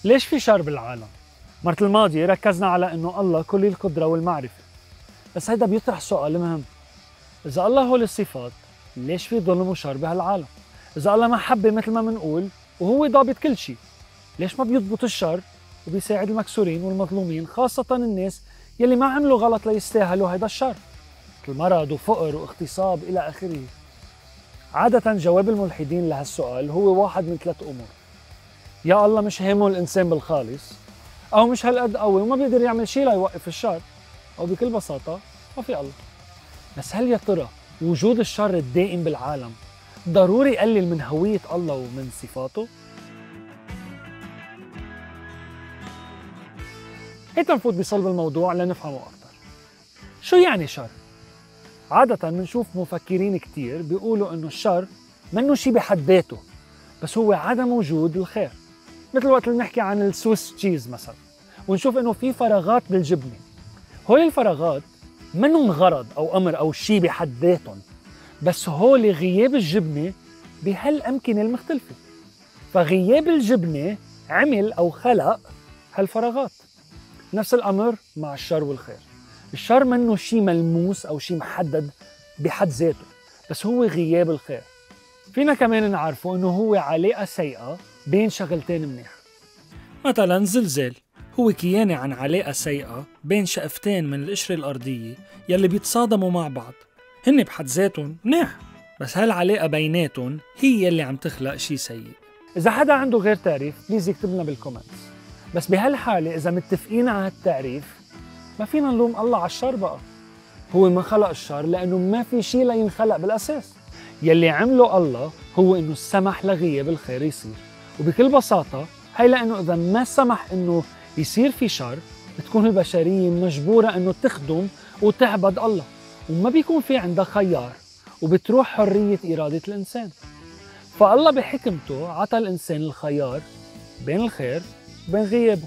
ليش في شر بالعالم؟ مرة الماضية ركزنا على إنه الله كل القدرة والمعرفة، بس هيدا بيطرح سؤال مهم. إذا الله هو الصفات، ليش في ظلم وشر بهالعالم؟ إذا الله محبة مثل ما منقول وهو ضابط كل شيء، ليش ما بيضبط الشر وبيساعد المكسورين والمظلومين، خاصة الناس يلي ما عملوا غلط ليستاهلوا هيدا الشر، مثل مرض وفقر واغتصاب إلى آخره؟ عادة جواب الملحدين لهالسؤال هو واحد من 3 أمور: يا الله مش هامه الإنسان بالخالص، أو مش هالقد قوي وما بيقدر يعمل شيء ليوقف الشر، أو بكل بساطة ما في الله. بس هل يا ترى وجود الشر الدائم بالعالم ضروري يقلل من هوية الله ومن صفاته؟ هيك نفوت بصلب الموضوع لنفهمه أكثر. شو يعني شر؟ عادة بنشوف مفكرين كتير بيقولوا إنه الشر منه شيء بحد ذاته، بس هو عدم وجود الخير. مثل وقت اللي نحكي عن السويس تشيز مثلا، ونشوف إنه في فراغات بالجبنة. هول الفراغات منهم غرض أو أمر أو شيء بحد ذاتهم، بس هول غياب الجبنة بهالأمكنة المختلفة. فغياب الجبنة عمل أو خلق هالفراغات. نفس الأمر مع الشر والخير. الشر منه شيء ملموس أو شيء محدد بحد ذاته، بس هو غياب الخير. فينا كمان نعرفه إنه هو علاقة سيئة بين شغلتين منيح. مثلا زلزال هو كيانة عن علاقة سيئة بين شقفتين من القشرة الأرضية يلي بيتصادموا مع بعض. هن بحد ذاتهم منيح، بس هالعلاقة بيناتهم هي يلي عم تخلق شيء سيء. إذا حدا عنده غير تعريف بليز يكتب لنا بالكومنتس. بس بهالحالة إذا متفقين على هالتعريف ما فينا نلوم الله على الشر بقى. هو ما خلق الشر لأنه ما في شيء لينخلق بالأساس. يلي عمله الله هو إنه سمح لغياب الخير يصير، وبكل بساطة هي لأنه إذا ما سمح إنه يصير في شر بتكون البشرية مجبورة إنه تخدم وتعبد الله، وما بيكون في عندها خيار، وبتروح حرية إرادة الإنسان. فالله بحكمته عطى الإنسان الخيار بين الخير وبين غيابه.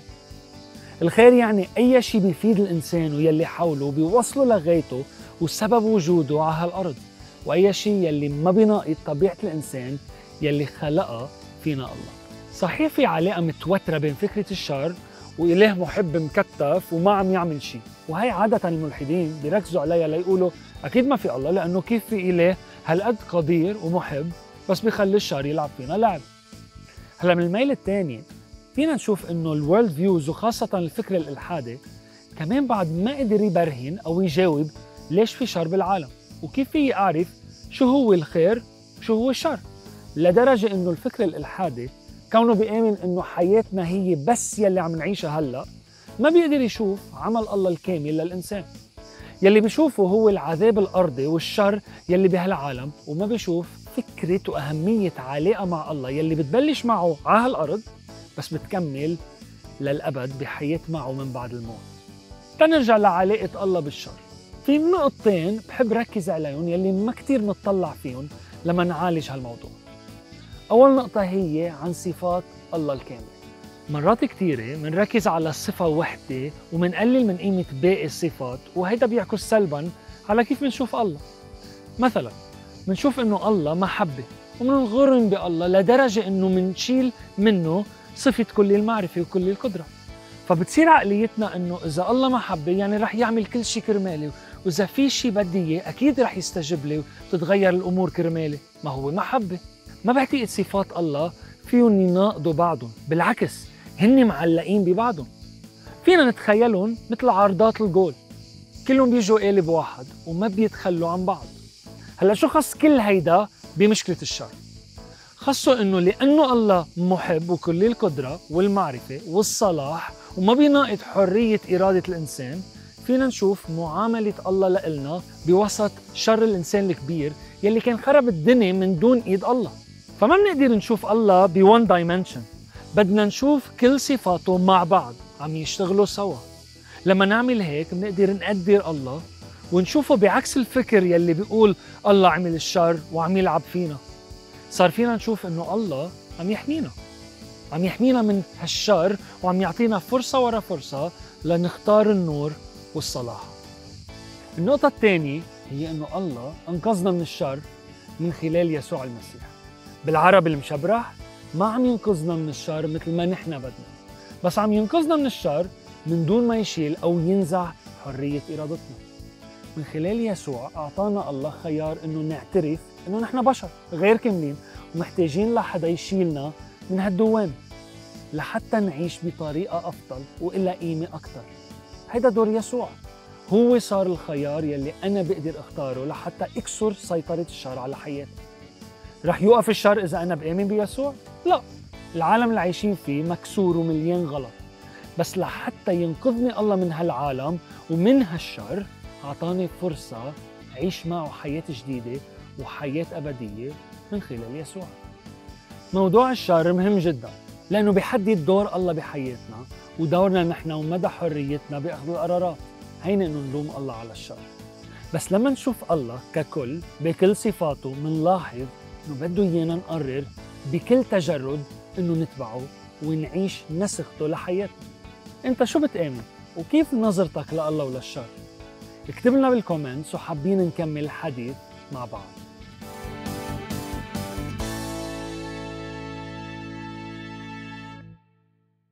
الخير يعني أي شيء بيفيد الإنسان ويلي حوله بيوصله لغايته وسبب وجوده على هالأرض، وأي شيء يلي ما بيناقض طبيعة الإنسان يلي خلقها فينا الله. صحيح في علاقة متوترة بين فكرة الشر وإله محب مكتف وما عم يعمل شيء، وهي عادة الملحدين بيركزوا عليها ليقولوا أكيد ما في الله، لأنه كيف في إله هالقد قدير ومحب بس بيخلي الشر يلعب فينا لعب. هلا من الميل الثاني فينا نشوف إنه الورلد فيوز وخاصة الفكر الإلحادي كمان بعد ما قدر يبرهن أو يجاوب ليش في شر بالعالم، وكيف في أعرف شو هو الخير وشو هو الشر، لدرجة إنه الفكر الإلحادي كونه بيآمن إنه حياتنا هي بس يلي عم نعيشها هلأ، ما بيقدر يشوف عمل الله الكامل للإنسان. يلي بيشوفه هو العذاب الأرضي والشر يلي بهالعالم، وما بيشوف فكرة وأهمية علاقة مع الله يلي بتبلش معه على هالأرض بس بتكمل للأبد بحياة معه من بعد الموت. تنرجع لعلاقة الله بالشر. في نقطتين بحب ركز عليهم يلي ما كتير نتطلع فيهم لما نعالج هالموضوع. أول نقطة هي عن صفات الله الكاملة. مرات كتيرة منركز على الصفة وحدة ومنقلل من قيمة باقي الصفات، وهيدا بيعكس سلباً على كيف منشوف الله. مثلاً منشوف إنه الله محبة ومنغرم بالله لدرجة إنه منشيل منه صفة كل المعرفة وكل القدرة. فبتصير عقليتنا إنه إذا الله محبة يعني رح يعمل كل شيء كرمالي، وإذا في شيء بدي إياه أكيد رح يستجب لي وتتغير الأمور كرمالي، ما هو محبة. ما بعتقد صفات الله فيهم يناقضوا بعضهم، بالعكس هن معلقين ببعضهم. فينا نتخيلهم مثل عارضات الجول، كلهم بيجوا قالب واحد وما بيتخلوا عن بعض. هلا شو خص كل هيدا بمشكلة الشر؟ خصه انه لانه الله محب وكل القدرة والمعرفة والصلاح وما بيناقض حرية إرادة الإنسان، فينا نشوف معاملة الله لإلنا بوسط شر الإنسان الكبير يلي كان خرب الدنيا من دون إيد الله. فما بنقدر نشوف الله بون دايمنشن، بدنا نشوف كل صفاته مع بعض عم يشتغلوا سوا. لما نعمل هيك بنقدر نقدر الله ونشوفه بعكس الفكر يلي بيقول الله عمل الشر وعم يلعب فينا. صار فينا نشوف انه الله عم يحمينا من هالشر وعم يعطينا فرصة ورا فرصة لنختار النور والصلاح. النقطة الثانية هي انه الله انقذنا من الشر من خلال يسوع المسيح. بالعربي المشبرح ما عم ينقذنا من الشر مثل ما نحن بدنا، بس عم ينقذنا من الشر من دون ما يشيل أو ينزع حرية إرادتنا. من خلال يسوع أعطانا الله خيار إنه نعترف إنه نحن بشر غير كاملين ومحتاجين لحدا يشيلنا من هالدوامة لحتى نعيش بطريقة أفضل وإلا قيمة أكتر. هيدا دور يسوع، هو صار الخيار يلي أنا بقدر أختاره لحتى أكسر سيطرة الشر على حياتي. رح يوقف الشر إذا أنا بآمن بيسوع؟ لا، العالم اللي عايشين فيه مكسور ومليان غلط، بس لحتى ينقذني الله من هالعالم ومن هالشر أعطاني فرصة أعيش معه حياة جديدة وحياة أبدية من خلال يسوع. موضوع الشر مهم جدا لأنه بيحدد دور الله بحياتنا ودورنا نحن ومدى حريتنا بأخذ القرارات. هينا إنه نلوم الله على الشر، بس لما نشوف الله ككل بكل صفاته منلاحظ إنه بده إيانا نقرر بكل تجرد إنه نتبعه ونعيش نسخته لحياتنا. أنت شو بتآمن؟ وكيف نظرتك لله وللشر؟ اكتب لنا بالكومنتس وحابين نكمل الحديث مع بعض.